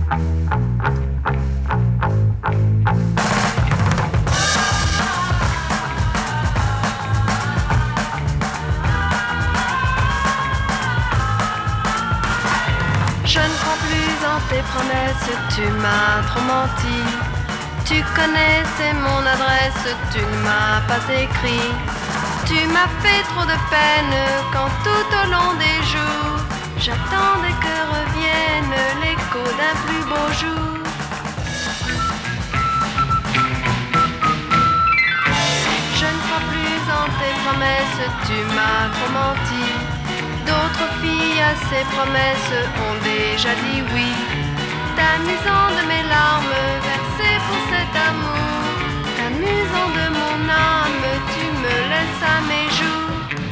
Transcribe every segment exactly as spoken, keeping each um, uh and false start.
Je ne crois plus en tes promesses, tu m'as trop menti. Tu connaissais mon adresse, tu ne m'as pas écrit. Tu m'as fait trop de peine quand tout au long des jours j'attendais que revienne l'écho d'un plus beau jour. Je ne crois plus en tes promesses, tu m'as trop menti. D'autres filles à ces promesses ont déjà dit oui. T'amusant de mes larmes versées pour cet amour, t'amusant de mon âme, tu me laisses à mes jours.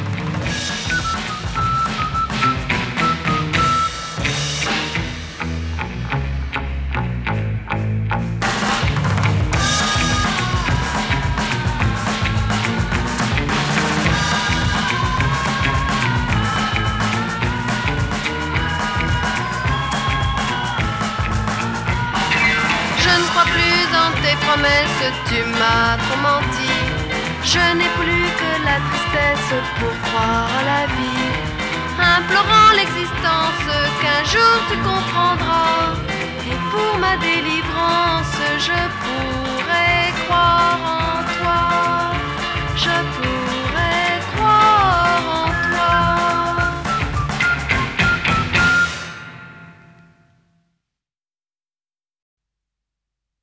Je ne crois plus en tes promesses, tu m'as trop menti. Je n'ai plus que la tristesse pour croire à la vie, implorant l'existence qu'un jour tu comprendras. Et pour ma délivrance, je